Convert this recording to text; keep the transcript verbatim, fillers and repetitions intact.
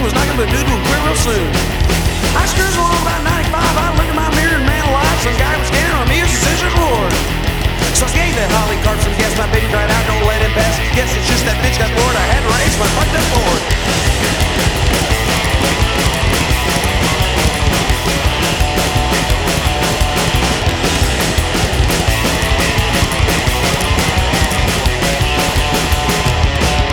was knocking, but dude will quit real soon. I screws along about